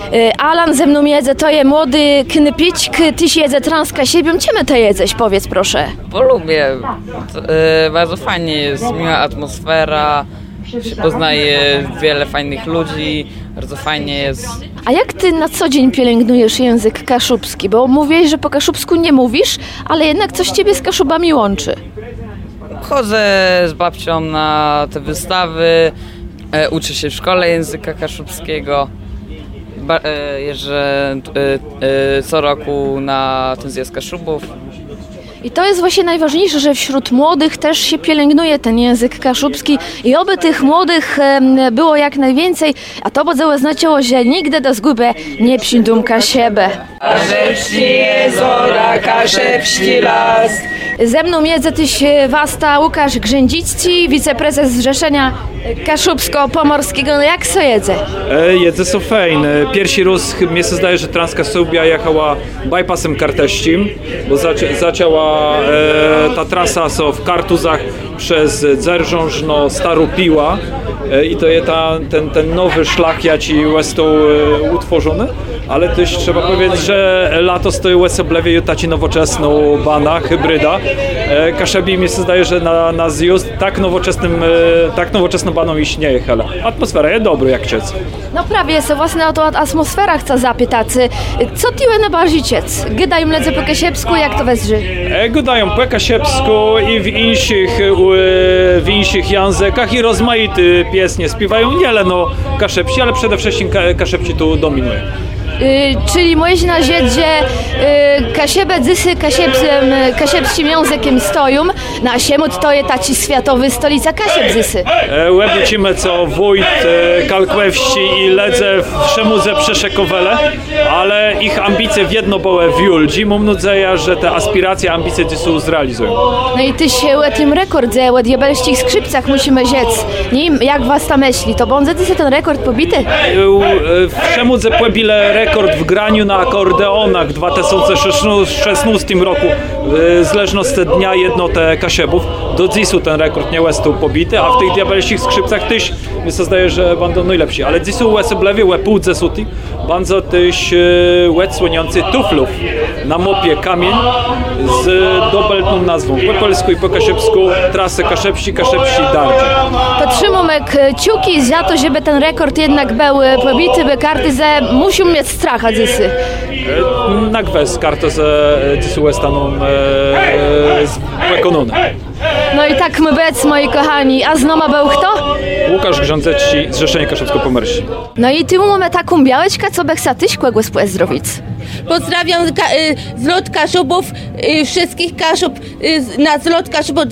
Alan ze mną jedze, to je młody knypićk, tyś jedze Transka siebie, ciemy to jedześ, powiedz proszę. Bo lubię, bardzo fajnie jest, miła atmosfera, się poznaje wiele fajnych ludzi, bardzo fajnie jest. A jak ty na co dzień pielęgnujesz język kaszubski? Bo mówiłeś, że po kaszubsku nie mówisz, ale jednak coś ciebie z Kaszubami łączy. Chodzę z babcią na te wystawy, uczę się w szkole języka kaszubskiego, jeżdżę co roku na ten zjazd Kaszubów. I to jest właśnie najważniejsze, że wśród młodych też się pielęgnuje ten język kaszubski i oby tych młodych było jak najwięcej, a to bo znaczyło, że nigdy do zguby nie przyjdą Kasiebę. Kaszepści jezora, kaszepści las. Ze mną jedzę tyś wasta Łukasz Grzędzicki, wiceprezes Zrzeszenia Kaszubsko-Pomorskiego. No jak so jedzę? Jedzę so fajne. Pierwszy raz mnie się zdaje, że Transka Subia jechała bypassem karteścim, bo zaczęła ta trasa so w Kartuzach przez Dzerżąż, no Starą Piła i to jest ten nowy szlak, jaki jest tu utworzony, ale też trzeba powiedzieć, że lato stoi łesoblewie taci nowoczesną bana, hybryda. Kaszebi mi się zdaje, że na zjazd tak nowoczesną baną iść nie jechała. Atmosfera jest dobra jak ciec. No prawie, so właśnie o to atmosfera chcę zapytać. Co ty najbardziej ciec? Gydają ledze po kasiepsku, jak to wezrzy? Gydają po kasiepsku i w inszych językach i rozmaity piesnie śpiewają, nie no kaszepsi, ale przede wszystkim kaszepci tu dominują. Czyli mówisz na rzecz, że Kasiebę dzysy kasiepskim językiem stoją, na siemut to jest taci światowy stolica Kasieb dzysy. Widzimy co wójt Kalkwewści i ledze wszemudze przeszekowele, ale ich ambicje w jedno były wiul. Mam nadzieję, że te aspiracje, ambicje dzysy zrealizują. No i ty się o tym rekordze, o diabelskich skrzypcach musimy rzec. Nim, jak was ta myśli, to bądź ty ten rekord pobity? Wszemudze pobile rekord w graniu na akordeonach w 2016 roku, zależności od dnia jednote kasiebów. Do dzisu ten rekord nie jest tu pobity, a w tych diabelskich skrzypcach też mi się zdaje, że będą najlepsi. Ale dzisu łeseblewie, łepudze suti, bardzo też łet słoniący tuflów na mopie kamień z dobelną nazwą. Po polsku i po kasiebsku trasę kaszepsi darczy. To trzymamy kciuki za to, żeby ten rekord jednak był pobity, by karty ze muszą mieć strach od dzisy. Na gwez karty ze dzisu staną wykonane. No i tak my bec, moi kochani, a znoma był kto? Łukasz Grzędzecki, Zrzeszenie Kaszubsko-Pomorski. No i ty mamy taką białeczkę, co by chce tyś kłegły zdrowic. Pozdrawiam zlot Kaszubów, wszystkich Kaszub na zlot Kaszubów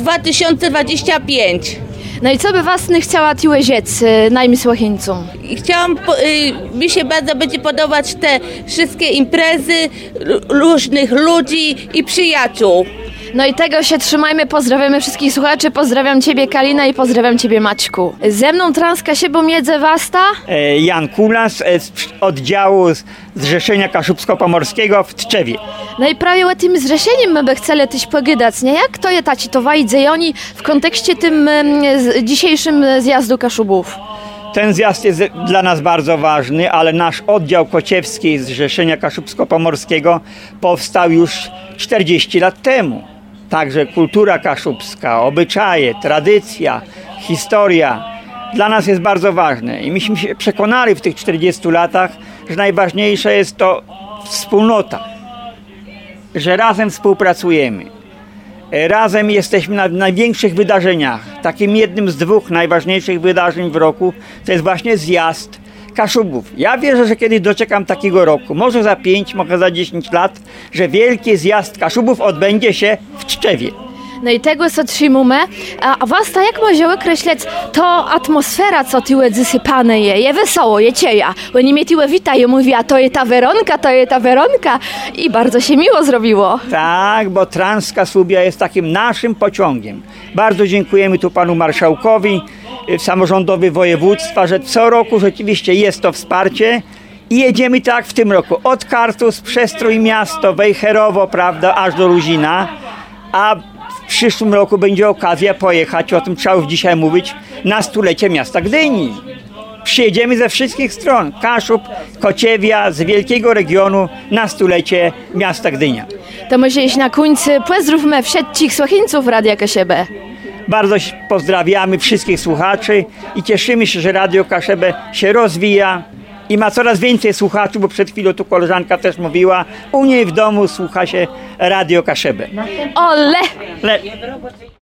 2025. No i co by was nie chciała ty łyziec najmniej Słochińcom? Chciałam, mi się bardzo będzie podobać te wszystkie imprezy różnych ludzi i przyjaciół. No i tego się trzymajmy, pozdrawiamy wszystkich słuchaczy, pozdrawiam ciebie Kalina i pozdrawiam ciebie Maćku. Ze mną Transka siebą jedzę wasta? Jan Kulas z oddziału Zrzeszenia Kaszubsko-Pomorskiego w Tczewie. No i prawie o tym zrzeszeniem my by chcieli tyś pogydać, nie? Jak to je taci towaj dzejoni w kontekście tym dzisiejszym zjazdu Kaszubów? Ten zjazd jest dla nas bardzo ważny, ale nasz oddział kociewski Zrzeszenia Kaszubsko-Pomorskiego powstał już 40 lat temu. Także kultura kaszubska, obyczaje, tradycja, historia dla nas jest bardzo ważne. I myśmy się przekonali w tych 40 latach, że najważniejsze jest to wspólnota, że razem współpracujemy. Razem jesteśmy na największych wydarzeniach. Takim jednym z dwóch najważniejszych wydarzeń w roku to jest właśnie zjazd Kaszubów. Ja wierzę, że kiedyś doczekam takiego roku, może za 5, może za 10 lat, że wielki zjazd Kaszubów odbędzie się w Tczewie. No i tego co trzymamy, a was ta jak może określać to atmosfera, co tyłe zasypane je wesoło, je cieja. Oni mnie tyłe witają, mówi, a to jest ta Weronka i bardzo się miło zrobiło. Tak, bo Transka Subia jest takim naszym pociągiem. Bardzo dziękujemy tu panu marszałkowi, samorządowi województwa, że co roku rzeczywiście jest to wsparcie i jedziemy tak w tym roku od Kartus przez Trójmiasto, Wejherowo, prawda, aż do Luzina, a w przyszłym roku będzie okazja pojechać, o tym trzeba już dzisiaj mówić, na 100-lecie miasta Gdyni. Przyjedziemy ze wszystkich stron, Kaszub, Kociewia, z wielkiego regionu na stulecie miasta Gdynia. To może iść na końcu pozdrówmy wszystkich słuchaczy Radia Kaszebę. Bardzo pozdrawiamy wszystkich słuchaczy i cieszymy się, że Radio Kaszebę się rozwija i ma coraz więcej słuchaczy, bo przed chwilą tu koleżanka też mówiła, u niej w domu słucha się Radio Kaszebę. Ole!